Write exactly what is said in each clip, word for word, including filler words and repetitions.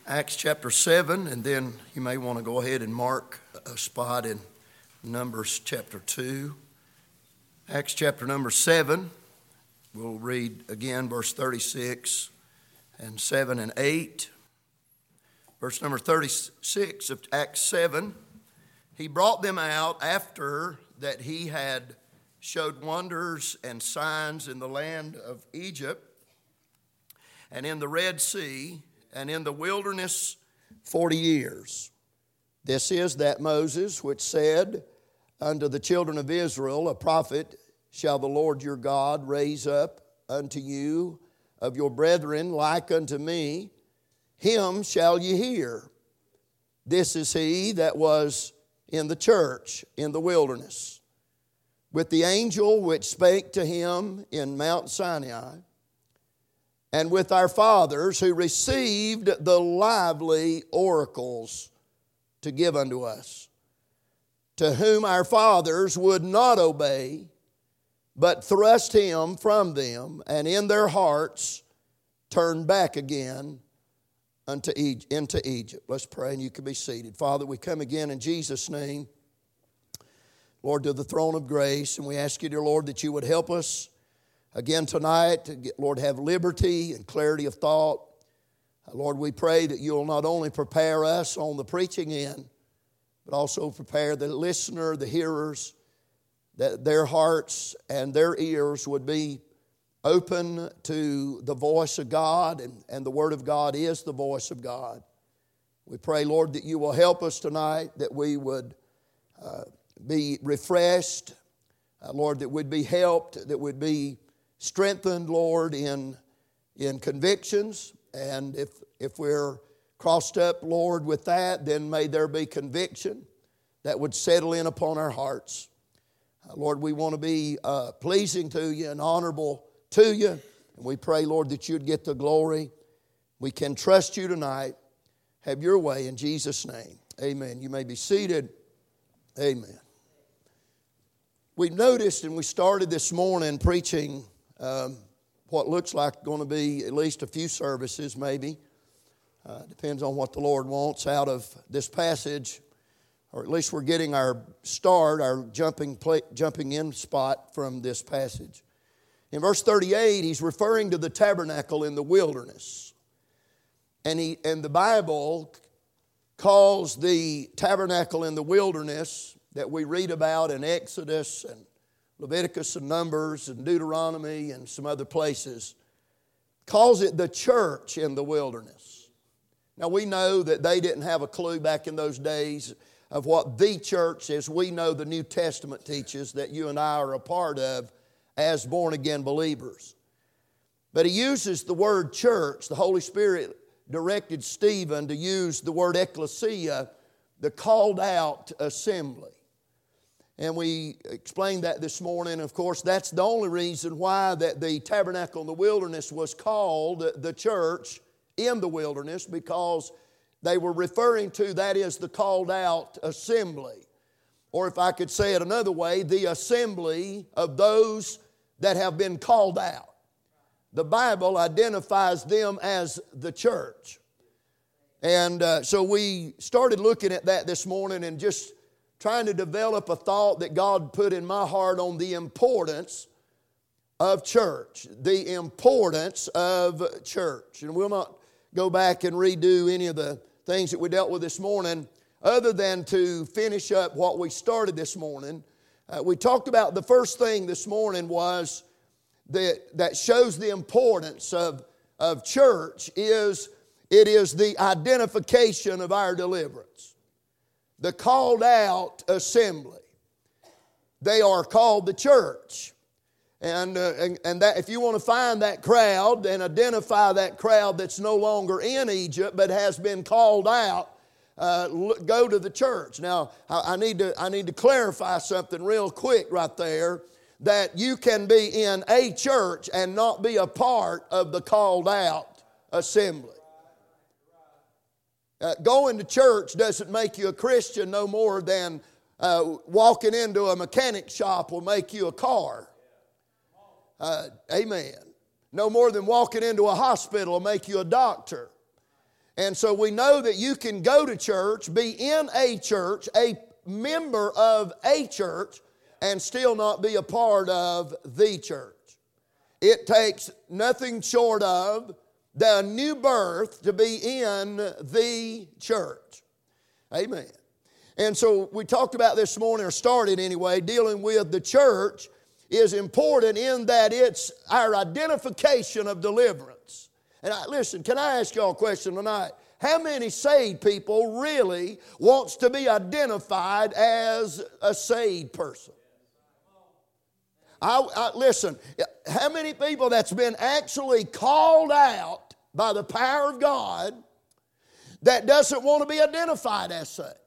Acts chapter seven, and then you may want to go ahead and mark a spot in Numbers chapter two. Acts chapter number seven, we'll read again verse thirty-six and seven and eight. Verse number thirty-six of Acts seven, he brought them out after that he had showed wonders and signs in the land of Egypt and in the Red Sea, and in the wilderness forty years. This is that Moses which said unto the children of Israel, a prophet shall the Lord your God raise up unto you of your brethren like unto me, him shall ye hear. This is he that was in the church in the wilderness, with the angel which spake to him in Mount Sinai, and with our fathers who received the lively oracles to give unto us, to whom our fathers would not obey, but thrust him from them, and in their hearts turned back again unto Egypt, into Egypt. Let's pray, and you can be seated. Father, we come again in Jesus' name, Lord, to the throne of grace, and we ask you, dear Lord, that you would help us again tonight, to get, Lord, have liberty and clarity of thought. Lord, we pray that you'll not only prepare us on the preaching end, but also prepare the listener, the hearers, that their hearts and their ears would be open to the voice of God, and, and the Word of God is the voice of God. We pray, Lord, that you will help us tonight, that we would uh, be refreshed, uh, Lord, that we'd be helped, that we'd be strengthened, Lord, in, in convictions. And if, if we're crossed up, Lord, with that, then may there be conviction that would settle in upon our hearts. Uh, Lord, we want to be uh, pleasing to you and honorable to you. And we pray, Lord, that you'd get the glory. We can trust you tonight. Have your way in Jesus' name. Amen. You may be seated. Amen. We noticed, and we started this morning preaching Um, what looks like going to be at least a few services, maybe. Uh, depends on what the Lord wants out of this passage, or at least we're getting our start, our jumping play, jumping in spot from this passage. In verse thirty-eight, he's referring to the tabernacle in the wilderness, and he and the Bible calls the tabernacle in the wilderness that we read about in Exodus and Leviticus and Numbers and Deuteronomy and some other places, calls it the church in the wilderness. Now we know that they didn't have a clue back in those days of what the church, as we know the New Testament teaches, that you and I are a part of as born-again believers. But he uses the word church. The Holy Spirit directed Stephen to use the word ecclesia, the called out assembly. And we explained that this morning. Of course, that's the only reason why that the tabernacle in the wilderness was called the church in the wilderness, because they were referring to, that is, the called out assembly. Or if I could say it another way, the assembly of those that have been called out. The Bible identifies them as the church. And uh, so we started looking at that this morning and just trying to develop a thought that God put in my heart on the importance of church. The importance of church. And we'll not go back and redo any of the things that we dealt with this morning, other than to finish up what we started this morning. Uh, we talked about the first thing this morning was that, that shows the importance of, of church is it is the identification of our deliverance. The called out assembly. They are called the church. And, uh, and, and that if you want to find that crowd and identify that crowd that's no longer in Egypt but has been called out, uh, go to the church. Now, I, I, need to, I need to clarify something real quick right there, that you can be in a church and not be a part of the called out assembly. Uh, going to church doesn't make you a Christian no more than uh, walking into a mechanic shop will make you a car. Uh, amen. No more than walking into a hospital will make you a doctor. And so we know that you can go to church, be in a church, a member of a church, and still not be a part of the church. It takes nothing short of the new birth to be in the church. Amen. And so we talked about this morning, or started anyway, dealing with the church is important in that it's our identification of deliverance. And I, listen, can I ask y'all a question tonight? How many saved people really wants to be identified as a saved person? I, I, listen, how many people that's been actually called out by the power of God that doesn't want to be identified as such?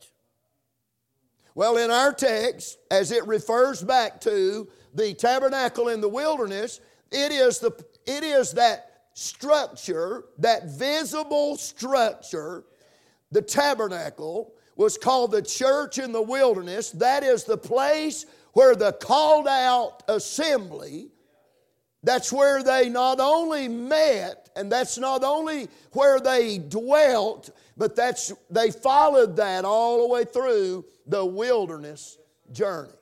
Well, in our text, as it refers back to the tabernacle in the wilderness, it is the it is that structure, that visible structure, the tabernacle, was called the church in the wilderness. That is the place where the called out assembly, that's where they not only met, and that's not only where they dwelt, but that's they followed that all the way through the wilderness journey.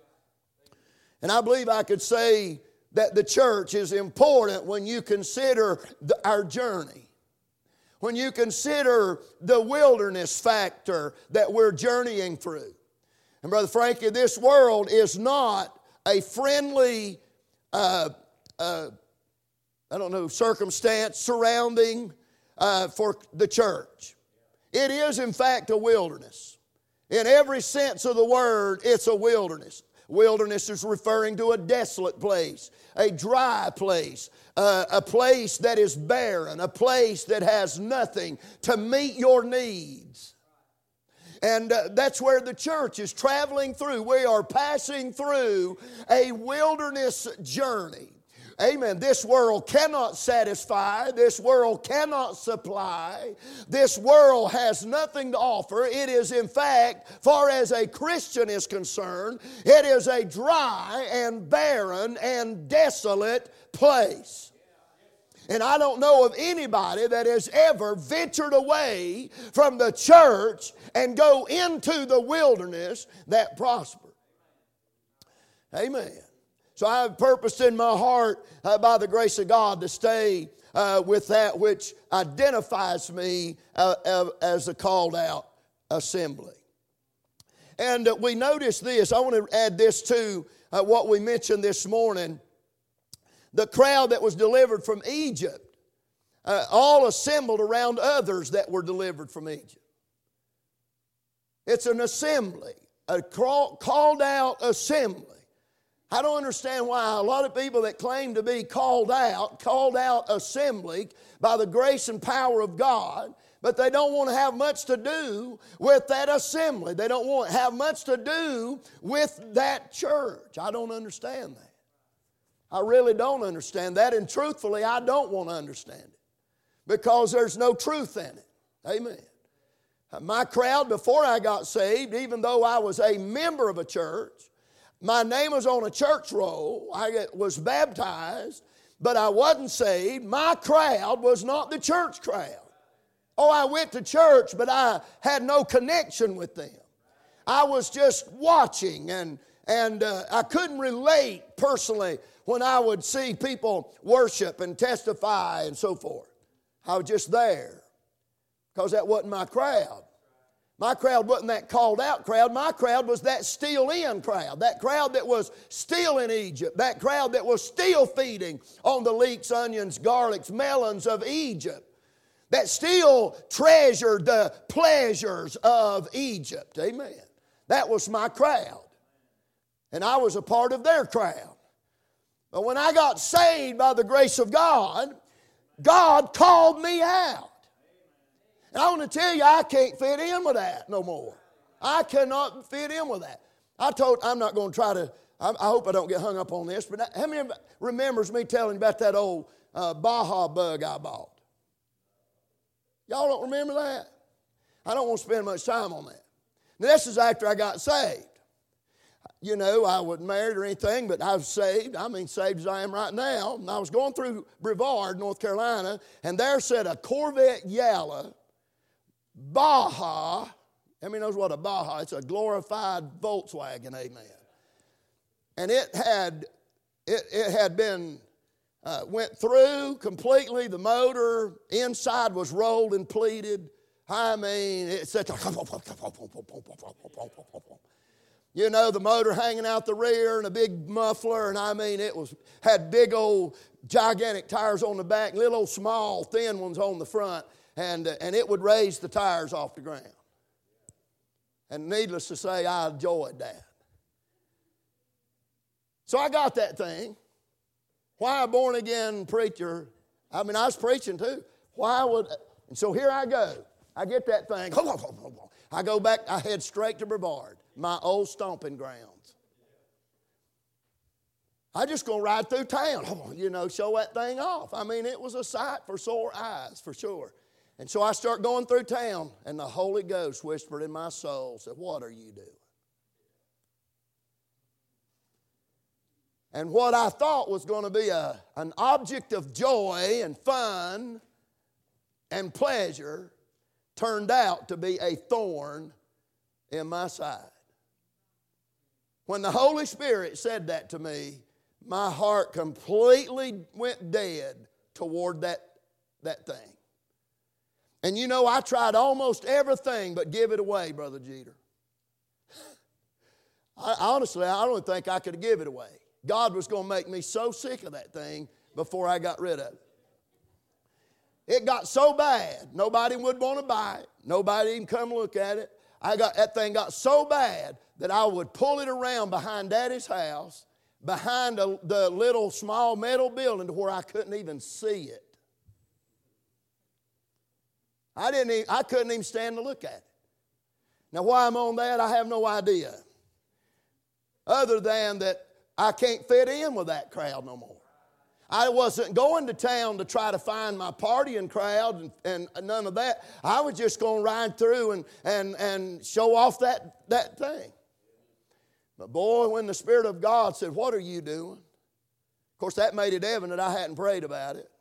And I believe I could say that the church is important when you consider the, our journey. When you consider the wilderness factor that we're journeying through. And Brother Frankie, this world is not a friendly, uh, uh, I don't know, circumstance surrounding uh, for the church. It is in fact a wilderness. In every sense of the word, it's a wilderness. Wilderness is referring to a desolate place, a dry place, uh, a place that is barren, a place that has nothing to meet your needs. And uh, that's where the church is traveling through. We are passing through a wilderness journey. Amen. This world cannot satisfy. This world cannot supply. This world has nothing to offer. It is, in fact, far as a Christian is concerned, it is a dry and barren and desolate place. And I don't know of anybody that has ever ventured away from the church and go into the wilderness that prospered. Amen. So I have purposed in my heart, uh, by the grace of God, to stay uh, with that which identifies me uh, uh, as a called out assembly. And uh, we notice this. I want to add this to uh, what we mentioned this morning. The crowd that was delivered from Egypt, uh, all assembled around others that were delivered from Egypt. It's an assembly, a called out assembly. I don't understand why a lot of people that claim to be called out, called out assembly by the grace and power of God, but they don't want to have much to do with that assembly. They don't want to have much to do with that church. I don't understand that. I really don't understand that, and truthfully, I don't want to understand it because there's no truth in it. Amen. My crowd, before I got saved, even though I was a member of a church, my name was on a church roll, I was baptized, but I wasn't saved. My crowd was not the church crowd. Oh, I went to church, but I had no connection with them. I was just watching, and, and uh, I couldn't relate personally when I would see people worship and testify and so forth. I was just there because that wasn't my crowd. My crowd wasn't that called out crowd. My crowd was that still in crowd. That crowd that was still in Egypt. That crowd that was still feeding on the leeks, onions, garlics, melons of Egypt. That still treasured the pleasures of Egypt. Amen. That was my crowd. And I was a part of their crowd. But when I got saved by the grace of God, God called me out. And I want to tell you, I can't fit in with that no more. I cannot fit in with that. I told, I'm not going to try to, I, I hope I don't get hung up on this, but how many remembers me telling you about that old uh, Baja bug I bought? Y'all don't remember that? I don't want to spend much time on that. Now, this is after I got saved. You know, I wasn't married or anything, but I was saved. I mean, saved as I am right now. And I was going through Brevard, North Carolina, and there sat a Corvette Yalla Baja. Everybody knows what a Baja is. It's a glorified Volkswagen, amen. And it had, it, it had been, uh, went through completely. The motor inside was rolled and pleated. I mean, it's such a, you know, the motor hanging out the rear and a big muffler, and I mean, it was had big old gigantic tires on the back, little old small thin ones on the front, and uh, and it would raise the tires off the ground. And needless to say, I enjoyed that. So I got that thing. Why a born again preacher? I mean, I was preaching too. Why would? And so here I go. I get that thing. I go back. I head straight to Brevard, my old stomping grounds. I just gonna ride through town, you know, show that thing off. I mean, it was a sight for sore eyes, for sure. And so I start going through town, and the Holy Ghost whispered in my soul, said, "What are you doing?" And what I thought was going to be a, an object of joy and fun and pleasure turned out to be a thorn in my side. When the Holy Spirit said that to me, my heart completely went dead toward that, that thing. And you know, I tried almost everything but give it away, Brother Jeter. I, honestly, I don't think I could give it away. God was going to make me so sick of that thing before I got rid of it. It got so bad, nobody would want to buy it. Nobody even come look at it. I got that thing got so bad that I would pull it around behind Daddy's house, behind a, the little small metal building to where I couldn't even see it. I didn't. Even, I couldn't even stand to look at it. Now, why I'm on that, I have no idea. Other than that, I can't fit in with that crowd no more. I wasn't going to town to try to find my partying crowd and, and none of that. I was just going to ride through and, and, and show off that, that thing. But boy, when the Spirit of God said, "What are you doing?" Of course, that made it evident I hadn't prayed about it.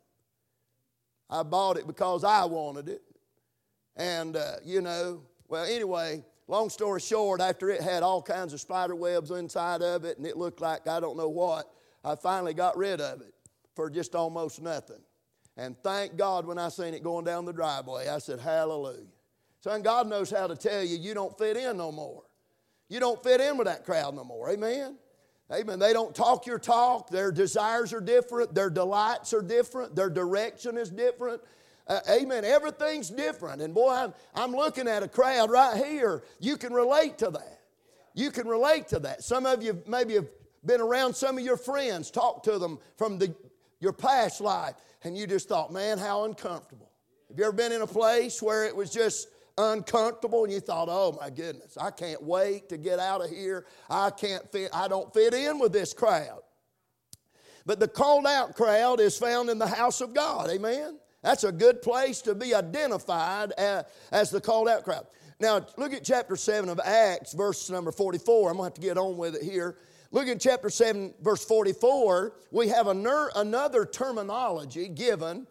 I bought it because I wanted it. And, uh, you know, well, anyway, long story short, after it had all kinds of spider webs inside of it and it looked like I don't know what, I finally got rid of it for just almost nothing. And thank God when I seen it going down the driveway, I said, hallelujah. Son, God knows how to tell you you don't fit in no more. You don't fit in with that crowd no more. Amen? Amen. They don't talk your talk. Their desires are different. Their delights are different. Their direction is different. Uh, amen. Everything's different. And boy, I'm, I'm looking at a crowd right here. You can relate to that. You can relate to that. Some of you maybe have been around some of your friends, talked to them from the, your past life, and you just thought, man, how uncomfortable. Have you ever been in a place where it was just uncomfortable and you thought, oh my goodness, I can't wait to get out of here. I can't fit, I don't fit in with this crowd. But the called out crowd is found in the house of God. Amen. That's a good place to be identified as, as the called out crowd. Now, look at chapter seven of Acts, verse number forty-four. I'm going to have to get on with it here. Look at chapter seven, verse forty-four. We have a ner- another terminology given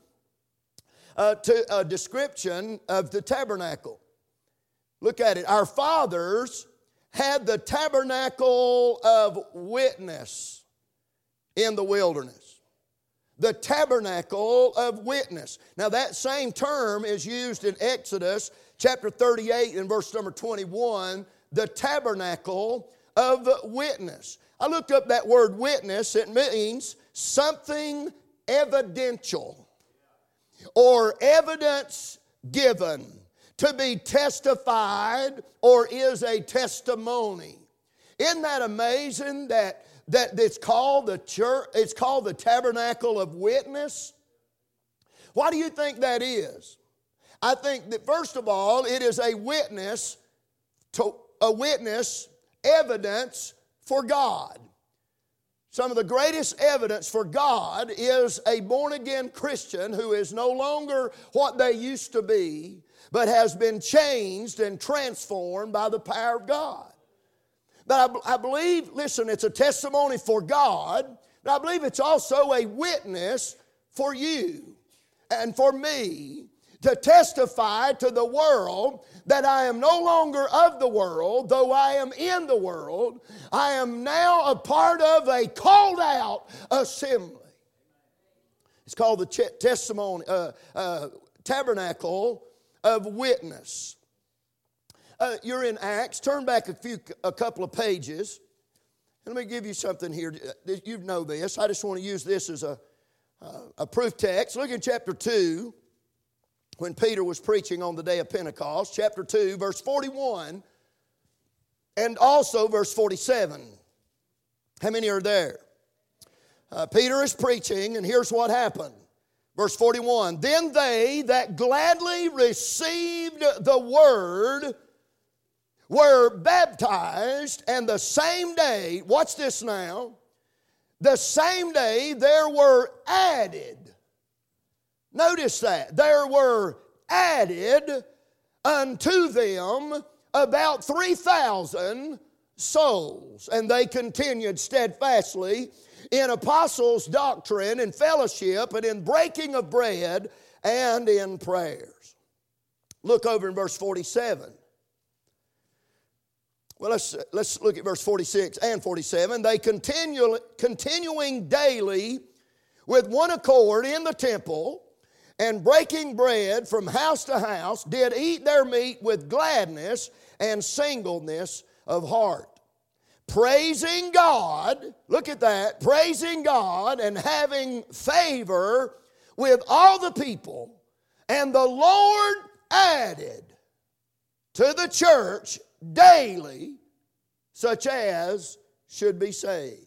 uh, to a description of the tabernacle. Look at it. Our fathers had the tabernacle of witness in the wilderness. The tabernacle of witness. Now that same term is used in Exodus chapter thirty-eight and verse number twenty-one. The tabernacle of witness. I looked up that word witness. It means something evidential or evidence given, to be testified or is a testimony. Isn't that amazing that That it's called the church, it's called the tabernacle of witness? Why do you think that is? I think that first of all, it is a witness to a witness evidence for God. Some of the greatest evidence for God is a born-again Christian who is no longer what they used to be, but has been changed and transformed by the power of God. But I, I believe, listen, it's a testimony for God, but I believe it's also a witness for you and for me to testify to the world that I am no longer of the world, though I am in the world. I am now a part of a called out assembly. It's called the testimony, uh, uh, tabernacle of witness. Uh, you're in Acts. Turn back a few, a couple of pages. Let me give you something here. You know this. I just want to use this as a, uh, a proof text. Look at chapter two, when Peter was preaching on the day of Pentecost. Chapter two, verse forty-one, and also verse forty-seven. How many are there? Uh, Peter is preaching, and here's what happened. Verse forty-one, then they that gladly received the word were baptized, and the same day, watch this now, the same day there were added. Notice that. There were added unto them about three thousand souls, and they continued steadfastly in apostles' doctrine and fellowship and in breaking of bread and in prayers. Look over in verse forty-seven. Well, let's, let's look at verse forty-six and forty-seven. They continue, continuing daily with one accord in the temple and breaking bread from house to house, did eat their meat with gladness and singleness of heart. Praising God, look at that, praising God and having favor with all the people. And the Lord added to the church daily such as should be saved.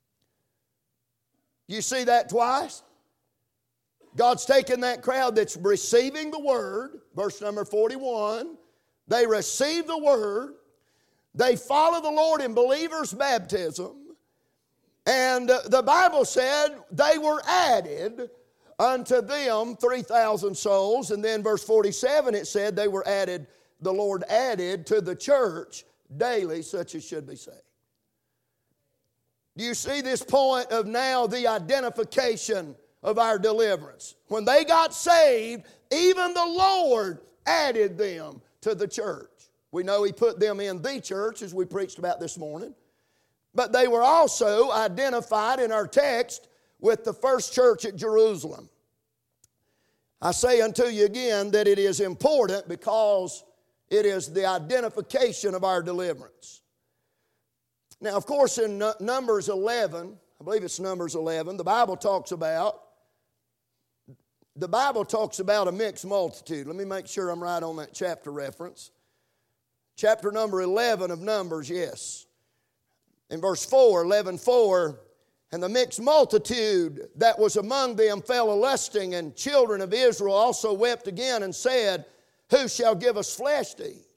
You see that twice? God's taken that crowd that's receiving the word, verse number forty-one. They receive the word. They follow the Lord in believers' baptism. And the Bible said they were added unto them three thousand souls. And then verse forty-seven, it said they were added, the Lord added to the church daily such as should be saved. Do you see this point of now the identification of our deliverance? When they got saved, even the Lord added them to the church. We know He put them in the church, as we preached about this morning. But they were also identified in our text with the first church at Jerusalem. I say unto you again that it is important because it is the identification of our deliverance. Now, of course, in Numbers eleven, I believe it's Numbers eleven, the Bible talks about The Bible talks about a mixed multitude. Let me make sure I'm right on that chapter reference. Chapter number eleven of Numbers, yes. In verse four, eleven four, and the mixed multitude that was among them fell a-lusting, and children of Israel also wept again and said, who shall give us flesh to eat?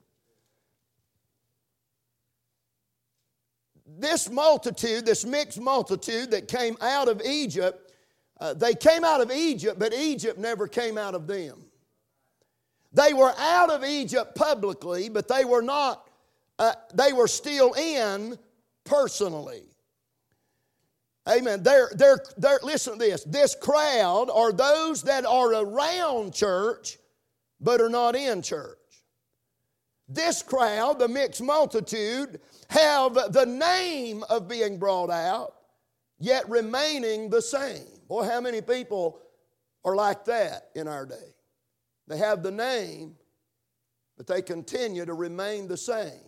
This multitude, this mixed multitude that came out of Egypt, Uh, they came out of Egypt, but Egypt never came out of them. They were out of Egypt publicly, but they were not, uh, they were still in personally. Amen. They're, they're, they're, listen to this. This crowd are those that are around church, but are not in church. This crowd, the mixed multitude, have the name of being brought out, yet remaining the same. Boy, how many people are like that in our day? They have the name, but they continue to remain the same.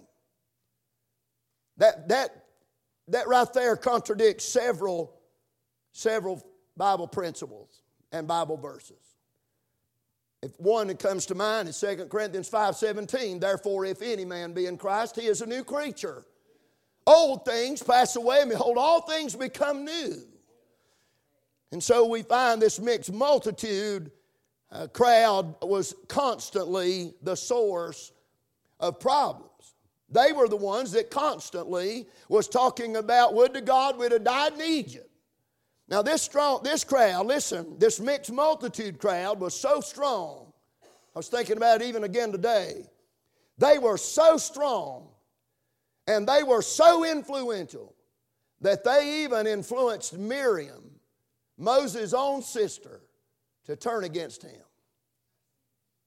That, that, that right there contradicts several, several Bible principles and Bible verses. If one that comes to mind is Second Corinthians five seventeen, therefore if any man be in Christ, he is a new creature. Old things pass away, and behold, all things become new. And so we find this mixed multitude uh, crowd was constantly the source of problems. They were the ones that constantly was talking about, would to God we'd have died in Egypt. Now this strong, this crowd, listen, this mixed multitude crowd was so strong. I was thinking about it even again today. They were so strong and they were so influential that they even influenced Miriam, Moses' own sister, to turn against him.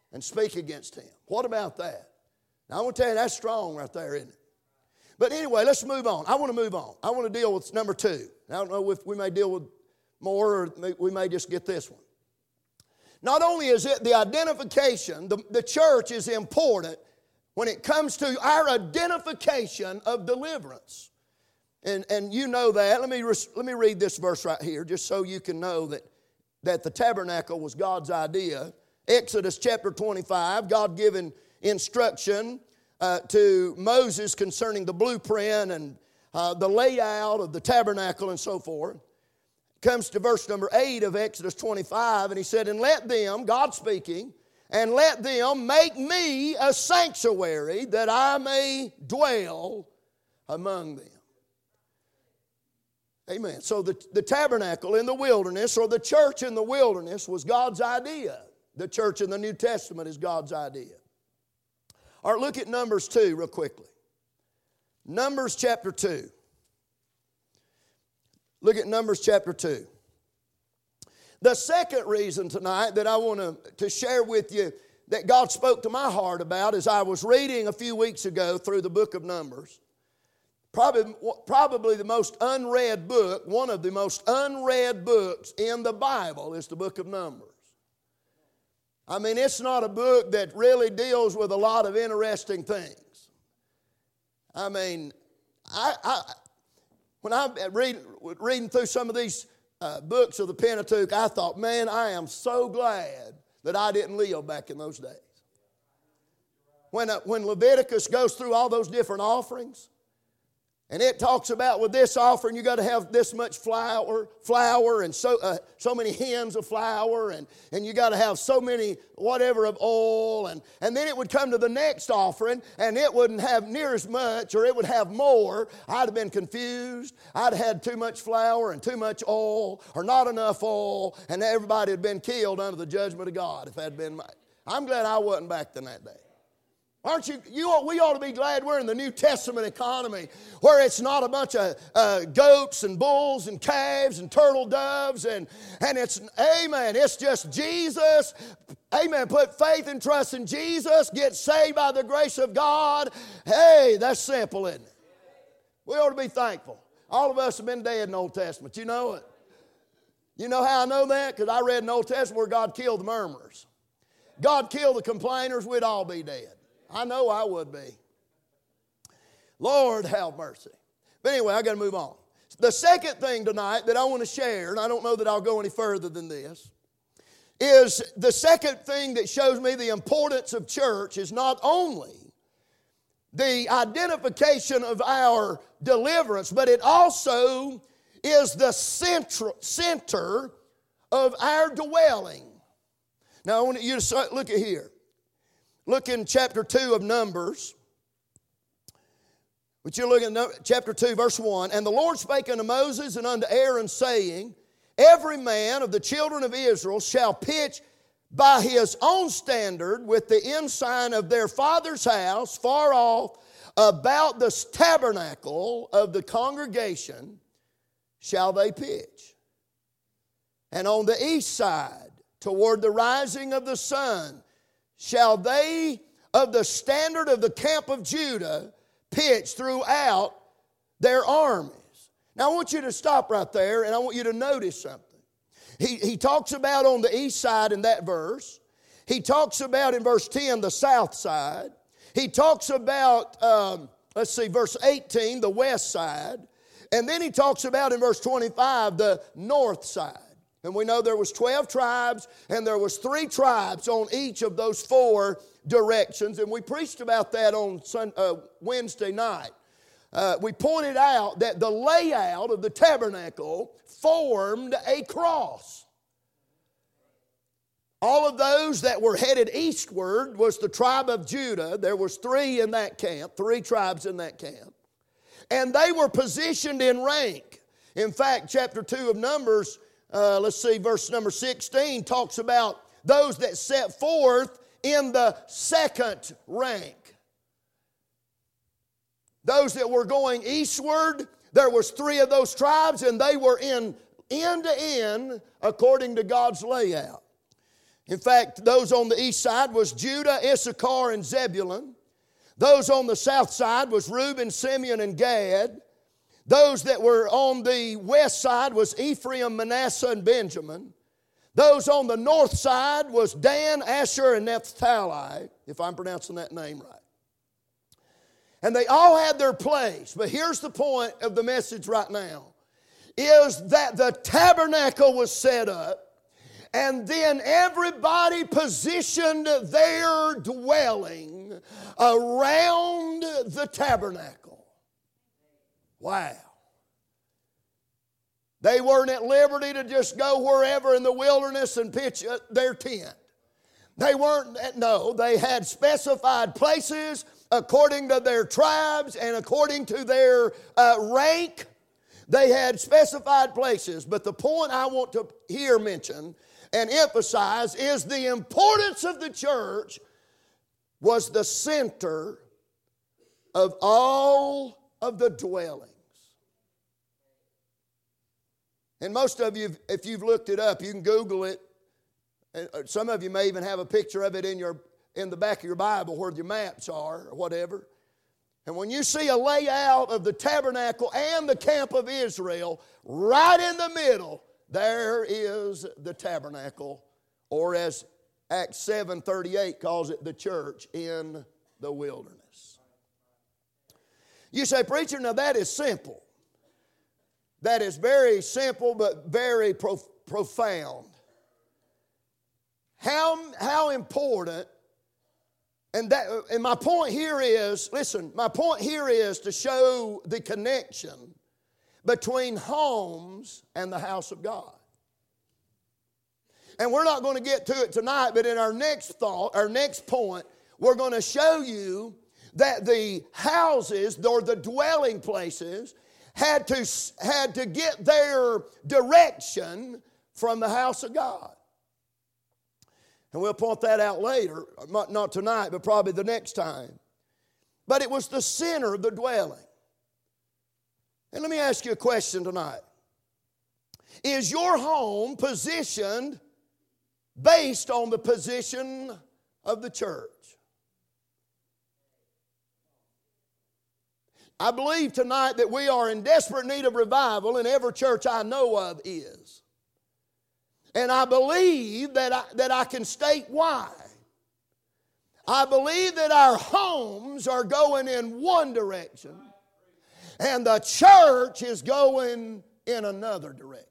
and speak against him. What about that? Now, I want to tell you, that's strong right there, isn't it? But anyway, let's move on. I want to move on. I want to deal with number two. I don't know if we may deal with more or we may just get this one. Not only is it the identification, the, the church is important when it comes to our identification of deliverance. And, and you know that. Let me, let me read this verse right here just so you can know that, that the tabernacle was God's idea. Exodus chapter twenty-five, God given instruction uh, to Moses concerning the blueprint and uh, the layout of the tabernacle and so forth. Comes to verse number eight of Exodus twenty-five, and he said, and let them, God speaking, and let them make me a sanctuary that I may dwell among them. Amen. So the, the tabernacle in the wilderness, or the church in the wilderness, was God's idea. The church in the New Testament is God's idea. All right, look at Numbers two real quickly. Numbers chapter two. Look at Numbers chapter two. The second reason tonight that I want to, to share with you that God spoke to my heart about as I was reading a few weeks ago through the book of Numbers. Probably, probably the most unread book, one of the most unread books in the Bible is the book of Numbers. I mean, it's not a book that really deals with a lot of interesting things. I mean, I, I when I'm read, reading through some of these uh, books of the Pentateuch, I thought, man, I am so glad that I didn't live back in those days. When, uh, when Leviticus goes through all those different offerings, and it talks about with this offering you got to have this much flour, flour and so uh, so many hens of flour, and, and you got to have so many whatever of oil, and, and then it would come to the next offering and it wouldn't have near as much, or it would have more. I'd have been confused. I'd have had too much flour and too much oil, or not enough oil, and everybody had been killed under the judgment of God if that had been my. I'm glad I wasn't back then that day. Aren't you, you ought, we ought to be glad we're in the New Testament economy where it's not a bunch of uh, goats and bulls and calves and turtle doves and, and it's, amen, it's just Jesus, amen, put faith and trust in Jesus, get saved by the grace of God. Hey, that's simple, isn't it? We ought to be thankful. All of us have been dead in the Old Testament, you know it. You know how I know that? Because I read in the Old Testament where God killed the murmurers. God killed the complainers, we'd all be dead. I know I would be. Lord, have mercy. But anyway, I got to move on. The second thing tonight that I want to share, and I don't know that I'll go any further than this, is the second thing that shows me the importance of church is not only the identification of our deliverance, but it also is the center, center of our dwelling. Now, I want you to look at here. Look in chapter two of Numbers. But you look at chapter two, verse one. And the Lord spake unto Moses and unto Aaron, saying, every man of the children of Israel shall pitch by his own standard with the ensign of their father's house far off about the tabernacle of the congregation shall they pitch. And on the east side, toward the rising of the sun, shall they of the standard of the camp of Judah pitch throughout their armies. Now I want you to stop right there and I want you to notice something. He, he talks about on the east side in that verse. He talks about in verse ten the south side. He talks about, um, let's see, verse eighteen, the west side. And then he talks about in verse twenty-five the north side. And we know there was twelve tribes, and there was three tribes on each of those four directions. And we preached about that on Sunday, uh, Wednesday night. Uh, we pointed out that the layout of the tabernacle formed a cross. All of those that were headed eastward was the tribe of Judah. There was three in that camp, three tribes in that camp. And they were positioned in rank. In fact, chapter two of Numbers, Uh, let's see, verse number sixteen talks about those that set forth in the second rank. Those that were going eastward, there was three of those tribes, and they were in end to end according to God's layout. In fact, those on the east side was Judah, Issachar, and Zebulun. Those on the south side was Reuben, Simeon, and Gad. Those that were on the west side was Ephraim, Manasseh, and Benjamin. Those on the north side was Dan, Asher, and Naphtali, if I'm pronouncing that name right. And they all had their place. But here's the point of the message right now, is that the tabernacle was set up, and then everybody positioned their dwelling around the tabernacle. Wow. They weren't at liberty to just go wherever in the wilderness and pitch their tent. They weren't, no, they had specified places according to their tribes and according to their uh, rank. They had specified places. But the point I want to here mention and emphasize is the importance of the church was the center of all of the dwellings. And most of you, if you've looked it up, you can Google it. And some of you may even have a picture of it in your in the back of your Bible where your maps are or whatever. And when you see a layout of the tabernacle and the camp of Israel, right in the middle, there is the tabernacle, or as Acts seven thirty-eight calls it, the church in the wilderness. You say, preacher, now that is simple. That is very simple but very prof- profound. How, how important, and, that, and my point here is, listen, my point here is to show the connection between homes and the house of God. And we're not going to get to it tonight, but in our next thought, our next point, we're going to show you that the houses, or the dwelling places, had to, had to get their direction from the house of God. And we'll point that out later, not tonight, but probably the next time. But it was the center of the dwelling. And let me ask you a question tonight. Is your home positioned based on the position of the church? I believe tonight that we are in desperate need of revival, and every church I know of is. And I believe that I, that I can state why. I believe that our homes are going in one direction, and the church is going in another direction.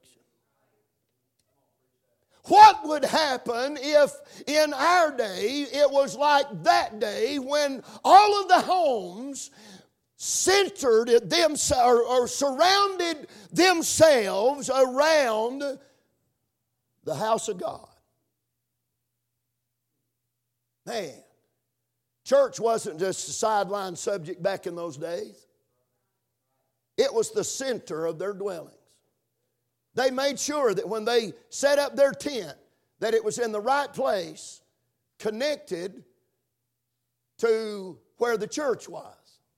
What would happen if in our day it was like that day when all of the homes centered them or, or surrounded themselves around the house of God? Man, church wasn't just a sideline subject back in those days. It was the center of their dwellings. They made sure that when they set up their tent, that it was in the right place, connected to where the church was.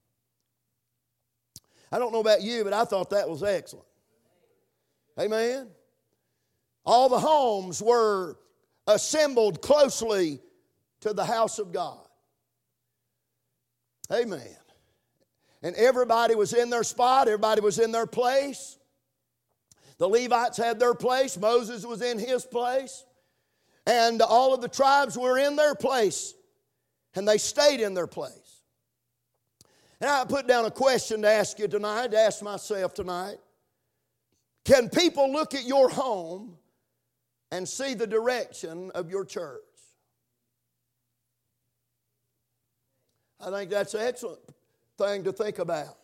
I don't know about you, but I thought that was excellent. Amen. All the homes were assembled closely to the house of God. Amen. And everybody was in their spot. Everybody was in their place. The Levites had their place. Moses was in his place. And all of the tribes were in their place. And they stayed in their place. And I put down a question to ask you tonight, to ask myself tonight. Can people look at your home and see the direction of your church? I think that's an excellent thing to think about.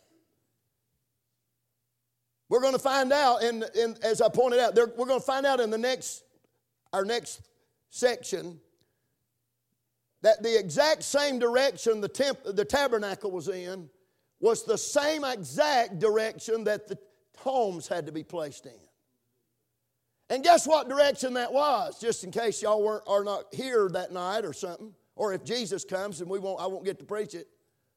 We're going to find out, in, in, as I pointed out, there, we're going to find out in the next, our next section, that the exact same direction the, temp, the tabernacle was in was the same exact direction that the homes had to be placed in. And guess what direction that was? Just in case y'all weren't, are not here that night or something, or if Jesus comes and we won't, I won't get to preach it.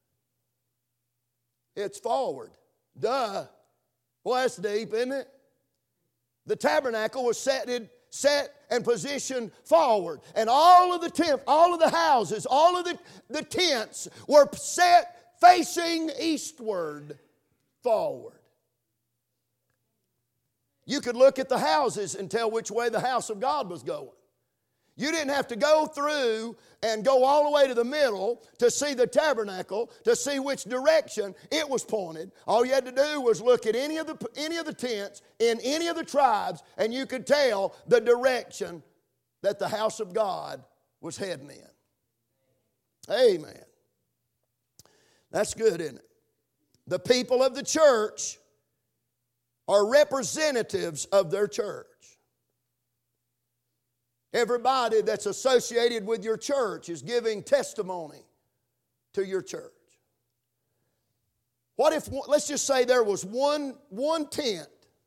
It's forward. Duh. Well, that's deep, isn't it? The tabernacle was set, set and positioned forward. And all of the tent, all of the houses, all of the, the tents were set facing eastward forward. You could look at the houses and tell which way the house of God was going. You didn't have to go through and go all the way to the middle to see the tabernacle, to see which direction it was pointed. All you had to do was look at any of the, any of the tents in any of the tribes, and you could tell the direction that the house of God was heading in. Amen. That's good, isn't it? The people of the church are representatives of their church. Everybody that's associated with your church is giving testimony to your church. What if, let's just say there was one, one tent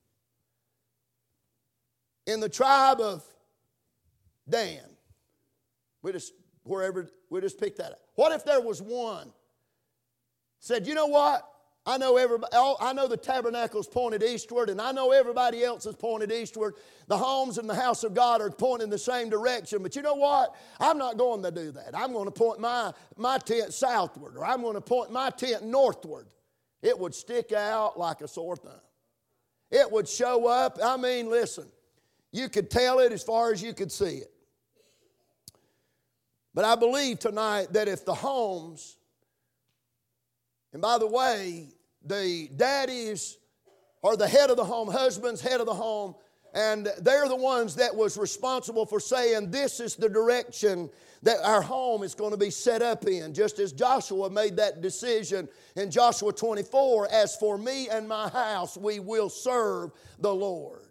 in the tribe of Dan. We just, wherever, we just pick that up. What if there was one said, you know what? I know everybody, I know the tabernacle's pointed eastward, and I know everybody else is pointed eastward. The homes and the house of God are pointing in the same direction. But you know what? I'm not going to do that. I'm going to point my, my tent southward, or I'm going to point my tent northward. It would stick out like a sore thumb. It would show up. I mean, listen, you could tell it as far as you could see it. But I believe tonight that if the homes, and by the way, the daddies are the head of the home, husbands, head of the home, and they're the ones that was responsible for saying this is the direction that our home is going to be set up in. Just as Joshua made that decision in Joshua twenty-four, as for me and my house, we will serve the Lord.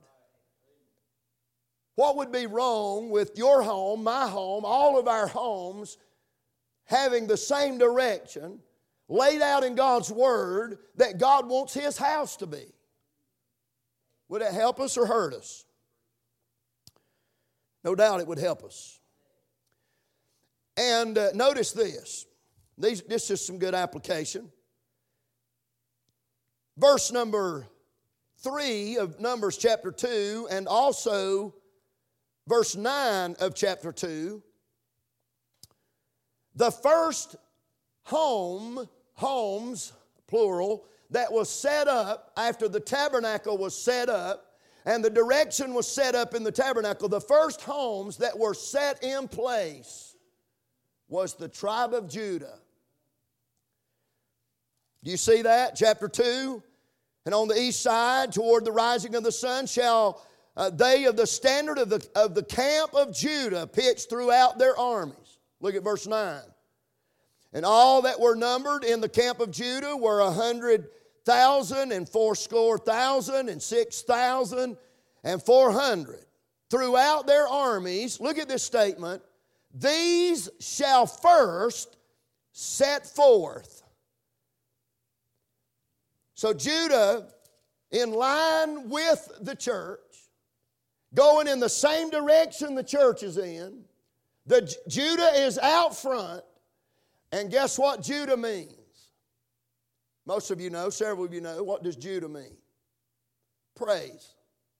What would be wrong with your home, my home, all of our homes having the same direction laid out in God's Word that God wants His house to be? Would it help us or hurt us? No doubt it would help us. And uh, notice this. These, this is some good application. Verse number three of Numbers chapter two, and also verse nine of chapter two. The first home, homes, plural, that was set up after the tabernacle was set up and the direction was set up in the tabernacle, the first homes that were set in place was the tribe of Judah. Do you see that? Chapter two, and on the east side toward the rising of the sun shall uh, they of the standard of the, of the camp of Judah pitch throughout their armies. Look at verse nine. And all that were numbered in the camp of Judah were a hundred thousand and fourscore thousand and six thousand and four hundred. Throughout their armies, look at this statement, these shall first set forth. So Judah, in line with the church, going in the same direction the church is in, the Judah is out front. And guess what Judah means? Most of you know, several of you know, what does Judah mean? Praise.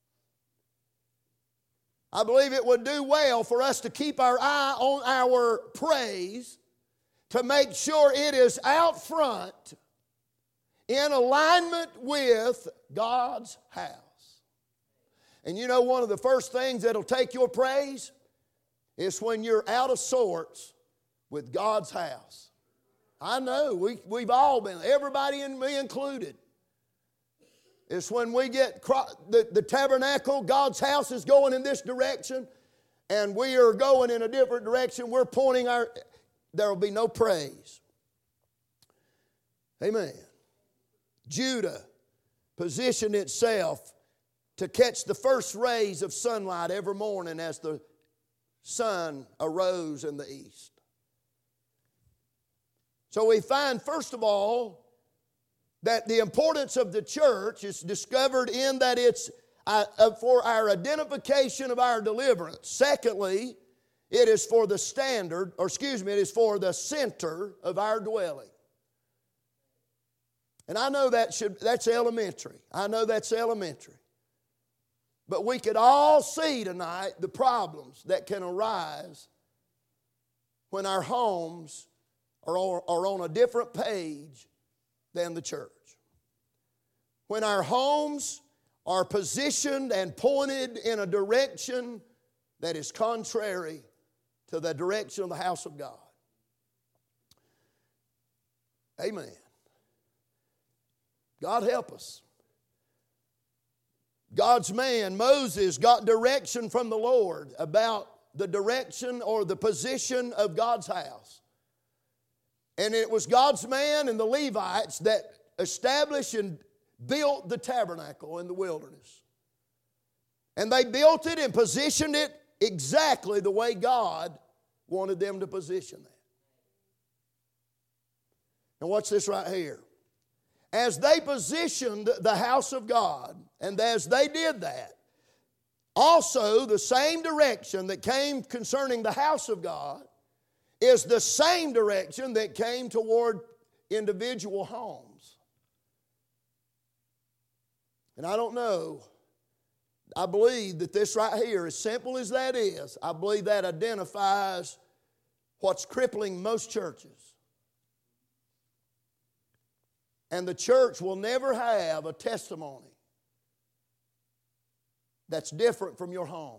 I believe it would do well for us to keep our eye on our praise, to make sure it is out front in alignment with God's house. And you know, one of the first things that'll take your praise is when you're out of sorts with God's house. I know, we, we've all been, everybody and me included. It's when we get the, the tabernacle, God's house is going in this direction, and we are going in a different direction. We're pointing our, there will be no praise. Amen. Judah positioned itself to catch the first rays of sunlight every morning as the sun arose in the east. So we find, first of all, that the importance of the church is discovered in that it's uh, for our identification of our deliverance. Secondly, it is for the standard, or excuse me, it is for the center of our dwelling. And I know that should, that's elementary. I know that's elementary. But we could all see tonight the problems that can arise when our homes are on, are on a different page than the church. When our homes are positioned and pointed in a direction that is contrary to the direction of the house of God. Amen. God help us. God's man, Moses, got direction from the Lord about the direction or the position of God's house. And it was God's man and the Levites that established and built the tabernacle in the wilderness. And they built it and positioned it exactly the way God wanted them to position that. Now watch this right here. As they positioned the house of God, and as they did that, also the same direction that came concerning the house of God is the same direction that came toward individual homes. And I don't know, I believe that this right here, as simple as that is, I believe that identifies what's crippling most churches. And the church will never have a testimony that's different from your home.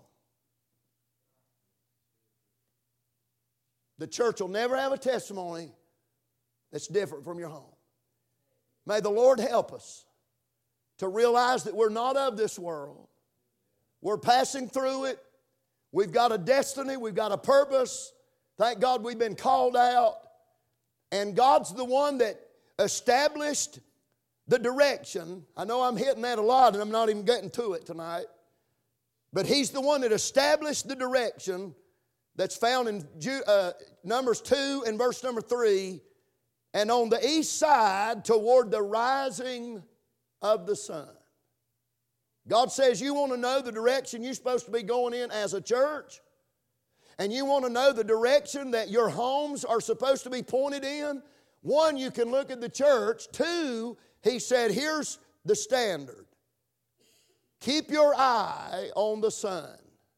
The church will never have a testimony that's different from your home. May the Lord help us to realize that we're not of this world. We're passing through it. We've got a destiny. We've got a purpose. Thank God we've been called out. And God's the one that established the direction. I know I'm hitting that a lot and I'm not even getting to it tonight. But He's the one that established the direction that's found in uh, Numbers two and verse number three. And on the east side toward the rising of the sun. God says you want to know the direction you're supposed to be going in as a church. And you want to know the direction that your homes are supposed to be pointed in. One, you can look at the church. Two, He said, here's the standard. Keep your eye on the sun.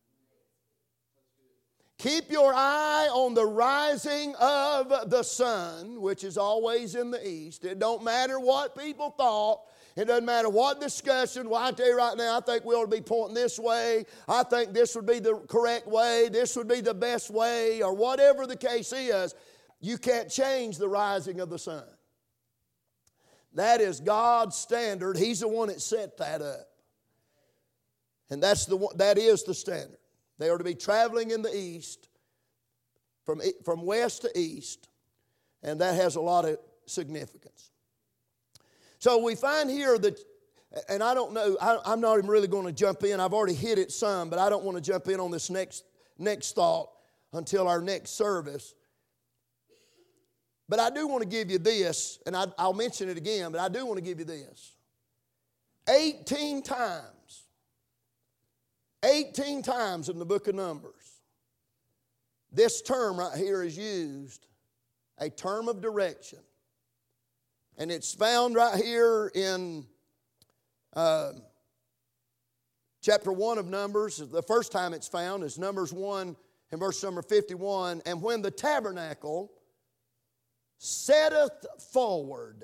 Keep your eye on the rising of the sun, which is always in the east. It don't matter what people thought. It doesn't matter what discussion. Well, I tell you right now, I think we ought to be pointing this way. I think this would be the correct way. This would be the best way, or whatever the case is. You can't change the rising of the sun. That is God's standard. He's the one that set that up. And that's the one, that is the standard. They are to be traveling in the east, from, from west to east, and that has a lot of significance. So we find here that, and I don't know, I, I'm not even really going to jump in. I've already hit it some, but I don't want to jump in on this next, next thought until our next service. But I do want to give you this, and I, I'll mention it again, but I do want to give you this. eighteen times, eighteen times in the book of Numbers, this term right here is used, a term of direction. And it's found right here in uh, chapter one of Numbers. The first time it's found is Numbers one and verse number fifty-one. And when the tabernacle setteth forward.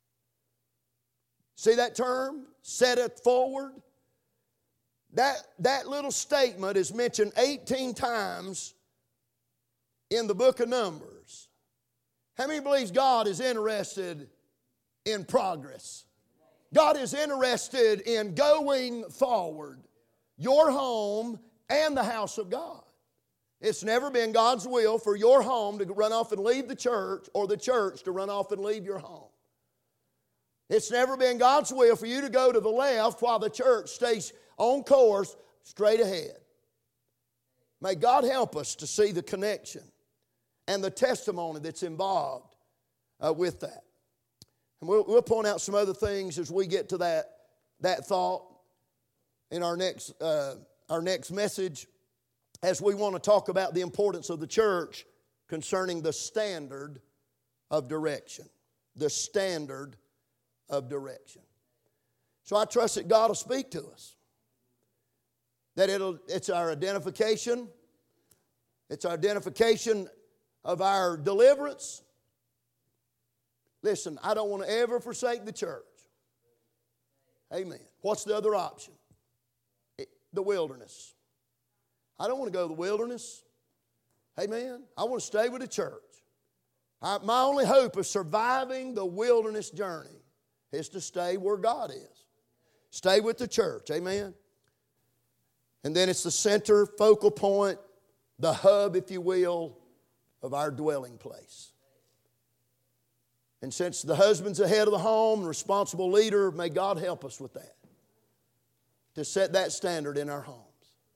See that term? Setteth forward. That, that little statement is mentioned eighteen times in the book of Numbers. How many believes God is interested in progress? God is interested in going forward. Your home and the house of God. It's never been God's will for your home to run off and leave the church, or the church to run off and leave your home. It's never been God's will for you to go to the left while the church stays on course straight ahead. May God help us to see the connection and the testimony that's involved uh, with that. And we'll, we'll point out some other things as we get to that, that thought in our next, uh, our next message, as we want to talk about the importance of the church concerning the standard of direction. The standard of direction. So I trust that God will speak to us. that it'll, it's our identification. It's our identification of our deliverance. Listen, I don't want to ever forsake the church. Amen. What's the other option? It, the wilderness. I don't want to go to the wilderness. Amen. I want to stay with the church. I, my only hope of surviving the wilderness journey is to stay where God is. Stay with the church. Amen. And then it's the center, focal point, the hub, if you will, of our dwelling place. And since the husband's the head of the home, responsible leader, may God help us with that. To set that standard in our homes.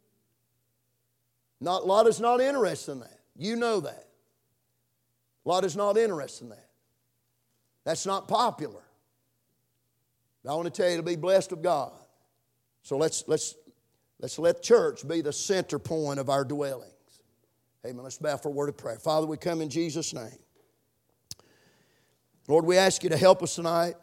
Not, Lot is not interested in that. You know that. Lot is not interested in that. That's not popular. I want to tell you to be blessed of God. So let's, let's, let's let church be the center point of our dwellings. Amen. Let's bow for a word of prayer. Father, we come in Jesus' name. Lord, we ask you to help us tonight.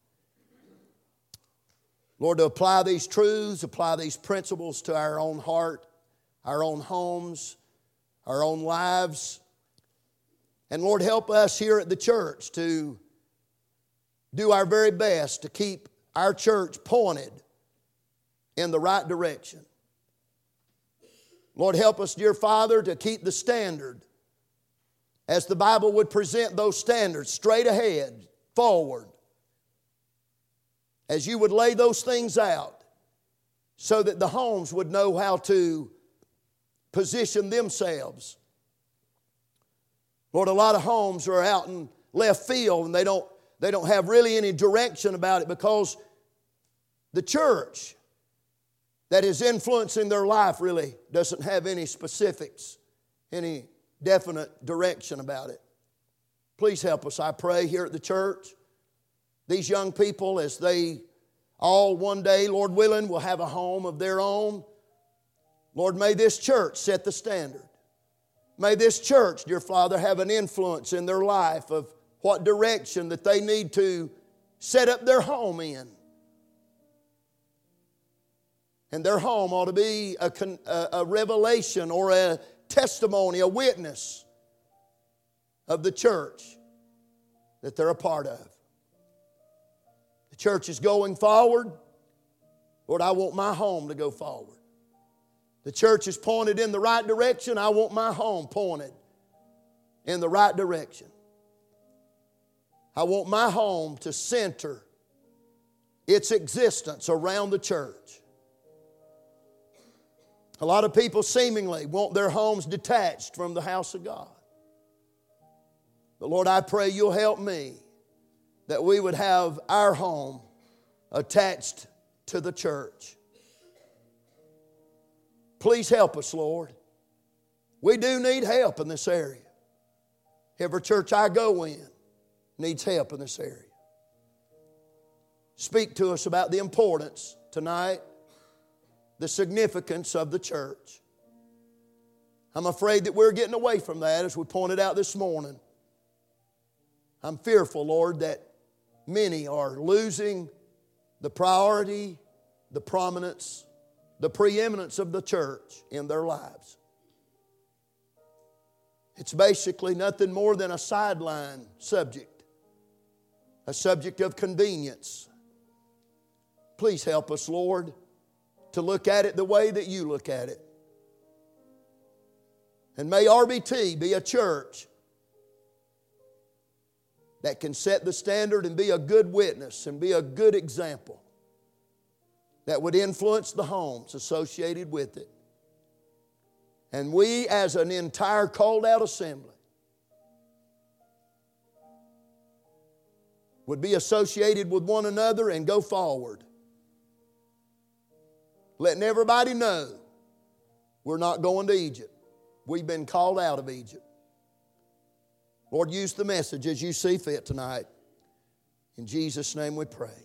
Lord, to apply these truths, apply these principles to our own heart, our own homes, our own lives. And Lord, help us here at the church to do our very best to keep our church pointed in the right direction. Lord, help us, dear Father, to keep the standard as the Bible would present those standards straight ahead, forward. As you would lay those things out so that the homes would know how to position themselves. Lord, a lot of homes are out in left field and they don't, they don't have really any direction about it because the church that is influencing their life really doesn't have any specifics, any definite direction about it. Please help us, I pray, here at the church. These young people, as they all one day, Lord willing, will have a home of their own. Lord, may this church set the standard. May this church, dear Father, have an influence in their life of what direction that they need to set up their home in. And their home ought to be a, a, a revelation or a testimony, a witness of the church that they're a part of. The church is going forward. Lord, I want my home to go forward. The church is pointed in the right direction. I want my home pointed in the right direction. I want my home to center its existence around the church. A lot of people seemingly want their homes detached from the house of God. But Lord, I pray you'll help me that we would have our home attached to the church. Please help us, Lord. We do need help in this area. Every church I go in needs help in this area. Speak to us about the importance tonight, the significance of the church. I'm afraid that we're getting away from that, as we pointed out this morning. I'm fearful, Lord, that many are losing the priority, the prominence, the preeminence of the church in their lives. It's basically nothing more than a sideline subject, a subject of convenience. Please help us, Lord, to look at it the way that you look at it. And may R B T be a church that can set the standard and be a good witness and be a good example that would influence the homes associated with it. And we, as an entire called out assembly, would be associated with one another and go forward, letting everybody know we're not going to Egypt. We've been called out of Egypt. Lord, use the message as you see fit tonight. In Jesus' name we pray.